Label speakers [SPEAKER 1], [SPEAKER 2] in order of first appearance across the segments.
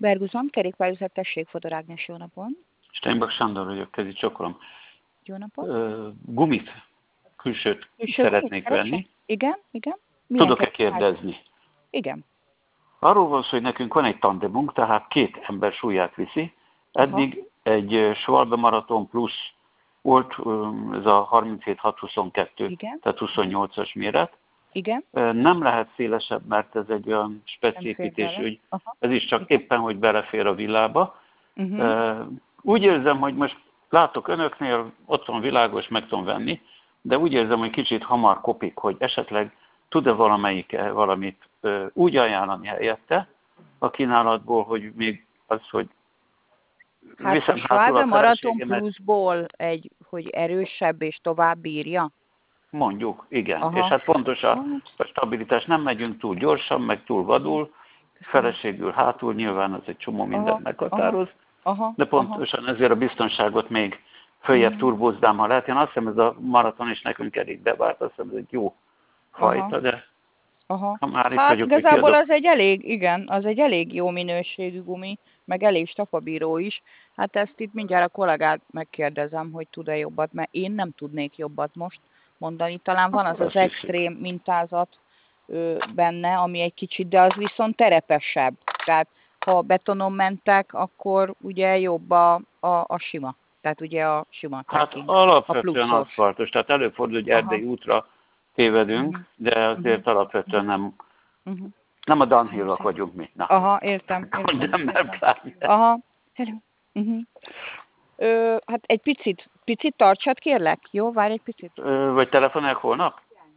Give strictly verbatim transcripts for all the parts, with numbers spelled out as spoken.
[SPEAKER 1] Berguzon, kerékpárüzlet, tessék, Fodor Ágnes, jó napon.
[SPEAKER 2] Steinbach Sándor vagyok, kezi csokolom.
[SPEAKER 1] Jó napon.
[SPEAKER 2] Uh, gumit, külsőt
[SPEAKER 1] Külső
[SPEAKER 2] szeretnék
[SPEAKER 1] gumit,
[SPEAKER 2] venni.
[SPEAKER 1] Igen, igen. Milyen
[SPEAKER 2] Tudok-e
[SPEAKER 1] kerékpár?
[SPEAKER 2] kérdezni?
[SPEAKER 1] Igen.
[SPEAKER 2] Arról van szó, hogy nekünk van egy tandemunk, tehát két ember súlyát viszi. Eddig Aha. egy Schwalbe Marathon plusz volt, ez a harminchét hat huszonkettő,
[SPEAKER 1] Igen.
[SPEAKER 2] tehát huszonnyolcas méret.
[SPEAKER 1] Igen.
[SPEAKER 2] Nem lehet szélesebb, mert ez egy olyan speciépítés, hogy ez is csak
[SPEAKER 1] Igen.
[SPEAKER 2] éppen, hogy belefér a villába.
[SPEAKER 1] Uh-huh.
[SPEAKER 2] Úgy érzem, hogy most látok önöknél, ott van világos, meg tudom venni, de úgy érzem, hogy kicsit hamar kopik, hogy esetleg tud-e valamelyik valamit úgy ajánlani helyette a kínálatból, hogy még az, hogy
[SPEAKER 1] hát
[SPEAKER 2] viszem
[SPEAKER 1] a
[SPEAKER 2] hátul
[SPEAKER 1] Schwalbe
[SPEAKER 2] a
[SPEAKER 1] Marathon
[SPEAKER 2] feleségemet.
[SPEAKER 1] Pluszból egy, hogy erősebb és tovább bírja?
[SPEAKER 2] Mondjuk, igen.
[SPEAKER 1] Aha.
[SPEAKER 2] És hát fontos a, a stabilitás. Nem megyünk túl gyorsan, meg túl vadul, feleségül hátul, nyilván az egy csomó mindent
[SPEAKER 1] Aha.
[SPEAKER 2] meghatároz,
[SPEAKER 1] Aha.
[SPEAKER 2] de pontosan ezért a biztonságot még följebb
[SPEAKER 1] Mhm.
[SPEAKER 2] turbóznám, ha lehet. Én azt hiszem, ez a maraton is nekünk elég bevált, azt hiszem, ez egy jó fajta,
[SPEAKER 1] Aha.
[SPEAKER 2] de
[SPEAKER 1] Aha.
[SPEAKER 2] ha már itt
[SPEAKER 1] Hát
[SPEAKER 2] vagyok,
[SPEAKER 1] igazából az egy elég, igen, az egy elég jó minőségű gumi, meg elég stafabíró is. Hát ezt itt mindjárt a kollégát megkérdezem, hogy tud-e jobbat, mert én nem tudnék jobbat most mondani. Talán van az az extrém mintázat ö, benne, ami egy kicsit, de az viszont terepesebb. Tehát ha betonon mentek, akkor ugye jobb a, a, a sima. Tehát ugye a sima trekking,
[SPEAKER 2] Hát alapvetően
[SPEAKER 1] a
[SPEAKER 2] aszfaltos, tehát előfordul, hogy erdei útra tévedünk, uh-huh. de azért uh-huh. alapvetően nem, uh-huh. nem a downhill-ok vagyunk mi. Na.
[SPEAKER 1] Aha, értem. értem,
[SPEAKER 2] nem, nem
[SPEAKER 1] értem. Aha, hello. Uh-huh. Ö, hát egy picit, picit tartsad kérlek, jó? Várj egy picit.
[SPEAKER 2] Ö, vagy telefonálják holnap?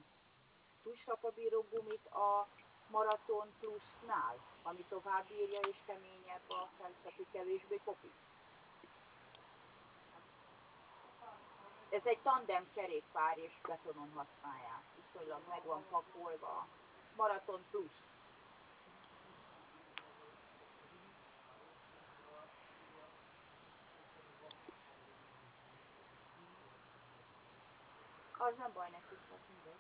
[SPEAKER 1] Túlsapabíró gumit a Marathon Plusnál, ami tovább bírja és keményebb a felszapi, kevésbé kopik. Ez egy tandem kerékpár és betonon használják. Viszonylag meg van pakolva a Marathon Plus. Az nem baj nekik, csak mindegy.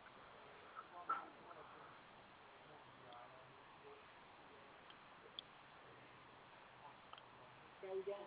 [SPEAKER 1] De ugye...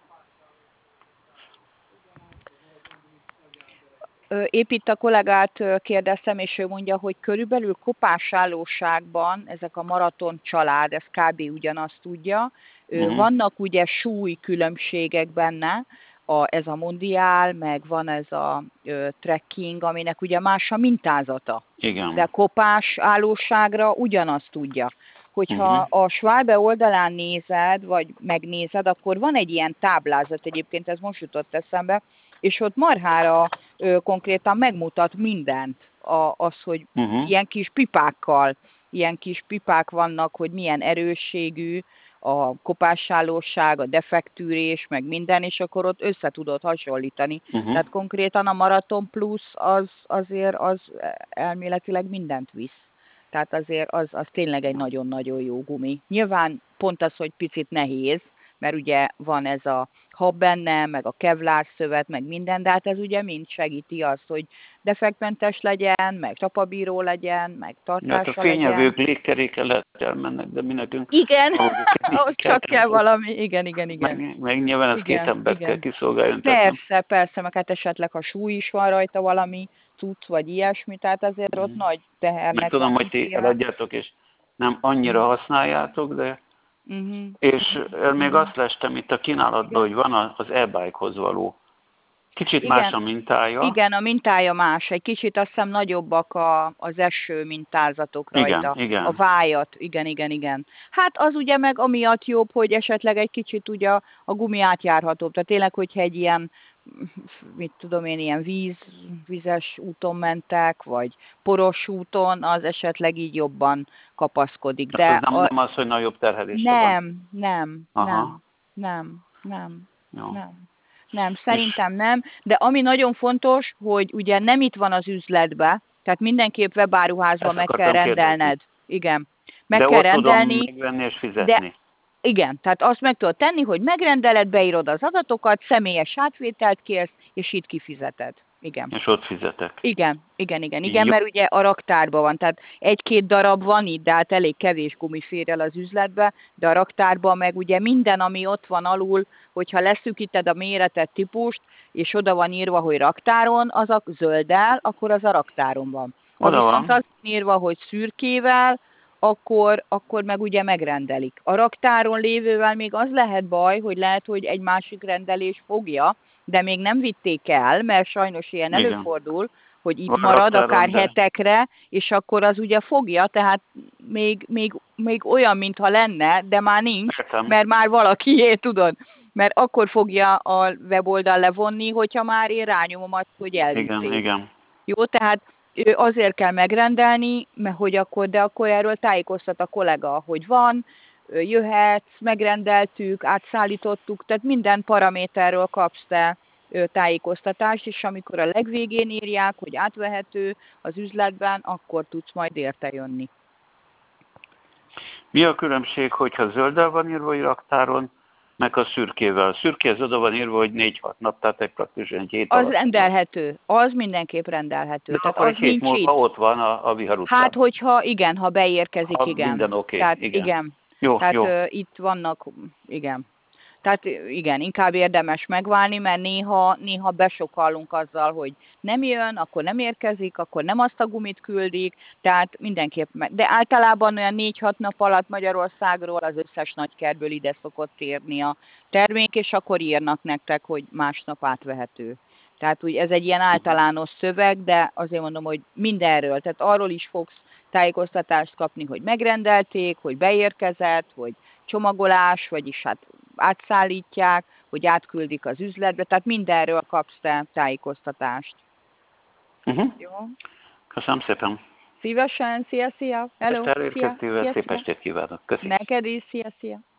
[SPEAKER 1] Épp itt a kollégát kérdeztem, és ő mondja, hogy körülbelül kopásállóságban ezek a maraton család, ez kb. Ugyanazt tudja. Uh-huh. Vannak ugye súlykülönbségek benne, a, ez a mondiál, meg van ez a ö, trekking, aminek ugye más a mintázata.
[SPEAKER 2] Igen.
[SPEAKER 1] De kopás állóságra ugyanazt tudja. Hogyha uh-huh. a Schwalbe oldalán nézed, vagy megnézed, akkor van egy ilyen táblázat, egyébként ez most jutott eszembe, és ott marhára ö, konkrétan megmutat mindent, a, az, hogy uh-huh. ilyen kis pipákkal, ilyen kis pipák vannak, hogy milyen erősségű a kopásállóság, a defektűrés, meg minden, és akkor ott össze tudod hasonlítani. Uh-huh. Tehát konkrétan a Marathon Plus az azért az elméletileg mindent visz. Tehát azért az, az tényleg egy nagyon-nagyon jó gumi. Nyilván pont az, hogy picit nehéz, mert ugye van ez a hab benne, meg a kevlár szövet, meg minden, de hát ez ugye mind segíti azt, hogy defektmentes legyen, meg tapabíró legyen, meg tartása
[SPEAKER 2] hát a fényevők
[SPEAKER 1] legyen.
[SPEAKER 2] légkeréken lehet elmennek, de mi nekünk...
[SPEAKER 1] Igen, ahhoz csak kell valami, igen, igen, igen.
[SPEAKER 2] Meg, meg nyilván ez
[SPEAKER 1] igen,
[SPEAKER 2] két embert
[SPEAKER 1] igen.
[SPEAKER 2] kell kiszolgáljon.
[SPEAKER 1] Persze, nem... persze, meg hát esetleg a súly is van rajta valami cucc, vagy ilyesmi, tehát azért mm. ott nagy tehernek.
[SPEAKER 2] Meg tudom, hogy ti eladjátok, és nem annyira használjátok, de... Uh-huh. És uh-huh. még azt lestem itt a kínálatban, hogy van az e-bike-hoz való. Kicsit igen. Más a mintája.
[SPEAKER 1] Igen, a mintája más. Egy kicsit azt hiszem nagyobbak a, az eső mintázatok rajta.
[SPEAKER 2] Igen, igen.
[SPEAKER 1] A vájat, igen, igen, igen. Hát az ugye meg amiatt jobb, hogy esetleg egy kicsit ugye a gumi átjárhatóbb. Tehát tényleg, hogyha egy ilyen, mit tudom én, ilyen víz, vízes úton mentek, vagy poros úton, az esetleg így jobban kapaszkodik. De
[SPEAKER 2] az nem,
[SPEAKER 1] a...
[SPEAKER 2] nem az, hogy nagyobb terhelés
[SPEAKER 1] nem,
[SPEAKER 2] van.
[SPEAKER 1] Nem,
[SPEAKER 2] Aha.
[SPEAKER 1] nem, nem, nem,
[SPEAKER 2] Jó.
[SPEAKER 1] nem. Nem, szerintem nem, de ami nagyon fontos, hogy ugye nem itt van az üzletbe, tehát mindenképp webáruházban meg kell rendelned. Kérdezni. Igen, meg
[SPEAKER 2] de
[SPEAKER 1] kell
[SPEAKER 2] ott
[SPEAKER 1] rendelni.
[SPEAKER 2] tudom megvenni és fizetni.
[SPEAKER 1] De igen, tehát azt meg tudod tenni, hogy megrendeled, beírod az adatokat, személyes átvételt kérsz, és itt kifizeted. igen.
[SPEAKER 2] És ott fizetek.
[SPEAKER 1] Igen, igen, igen, igen,
[SPEAKER 2] Jó.
[SPEAKER 1] mert ugye a raktárban van, tehát egy-két darab van itt, de hát elég kevés gumi fér el az üzletbe, de a raktárban meg ugye minden, ami ott van alul, hogyha leszűkíted a méretet, típust, és oda van írva, hogy raktáron, az a zölddel, akkor az a raktáron van. Ha
[SPEAKER 2] Oda
[SPEAKER 1] viszont
[SPEAKER 2] van.
[SPEAKER 1] az van írva, hogy szürkével, akkor, akkor meg ugye megrendelik. A raktáron lévővel még az lehet baj, hogy lehet, hogy egy másik rendelés fogja, de még nem vitték el, mert sajnos ilyen
[SPEAKER 2] Igen.
[SPEAKER 1] előfordul, hogy itt
[SPEAKER 2] Van
[SPEAKER 1] marad
[SPEAKER 2] raktáron,
[SPEAKER 1] akár
[SPEAKER 2] de-
[SPEAKER 1] hetekre, és akkor az ugye fogja, tehát még, még, még olyan, mintha lenne, de már nincs,
[SPEAKER 2] Értem.
[SPEAKER 1] mert már valakié, tudod, mert akkor fogja a weboldal levonni, hogyha már én rányomom azt, hogy elvitték.
[SPEAKER 2] Igen, igen.
[SPEAKER 1] Jó, tehát ö, azért kell megrendelni, mert hogy akkor, de akkor erről tájékoztat a kollega, hogy van, ö, jöhetsz, megrendeltük, átszállítottuk, tehát minden paraméterről kapsz te ö, tájékoztatást, és amikor a legvégén írják, hogy átvehető az üzletben, akkor tudsz majd érte jönni.
[SPEAKER 2] Mi a különbség, hogyha zölddel van írva, hogy raktáron, meg a szürkével? A szürké az oda van írva, hogy négy-hat nap, tehát egy praktikus egy hét
[SPEAKER 1] Az
[SPEAKER 2] alatt.
[SPEAKER 1] rendelhető, az mindenképp rendelhető.
[SPEAKER 2] De
[SPEAKER 1] Tehát
[SPEAKER 2] akkor
[SPEAKER 1] az
[SPEAKER 2] egy hét
[SPEAKER 1] nincs
[SPEAKER 2] múlva
[SPEAKER 1] itt.
[SPEAKER 2] ott van a, a Vihar utcán.
[SPEAKER 1] Hát, hogyha igen, ha beérkezik,
[SPEAKER 2] Ha
[SPEAKER 1] igen.
[SPEAKER 2] minden oké,
[SPEAKER 1] Tehát
[SPEAKER 2] igen.
[SPEAKER 1] igen.
[SPEAKER 2] Jó,
[SPEAKER 1] Tehát
[SPEAKER 2] jó.
[SPEAKER 1] ö, itt vannak, igen. Tehát ö, igen, inkább érdemes megválni, mert néha, néha besokallunk azzal, hogy nem jön, akkor nem érkezik, akkor nem azt a gumit küldik, tehát mindenképp meg. De általában olyan négy-hat nap alatt Magyarországról az összes nagykertből ide szokott érni a termék, és akkor írnak nektek, hogy másnap átvehető. Tehát úgy ez egy ilyen általános szöveg, de azért mondom, hogy mindenről, tehát arról is fogsz tájékoztatást kapni, hogy megrendelték, hogy beérkezett, hogy csomagolás, vagyis hát átszállítják, hogy átküldik az üzletbe, tehát mindenről kapsz te tájékoztatást.
[SPEAKER 2] Uh-huh.
[SPEAKER 1] Jó?
[SPEAKER 2] Köszönöm szépen.
[SPEAKER 1] Szívesen, szia, szia! Hello,
[SPEAKER 2] Este
[SPEAKER 1] szia,
[SPEAKER 2] elérkeztével
[SPEAKER 1] szia,
[SPEAKER 2] szép
[SPEAKER 1] szia.
[SPEAKER 2] estét kívánok. Köszönöm.
[SPEAKER 1] Neked is, szia, szia!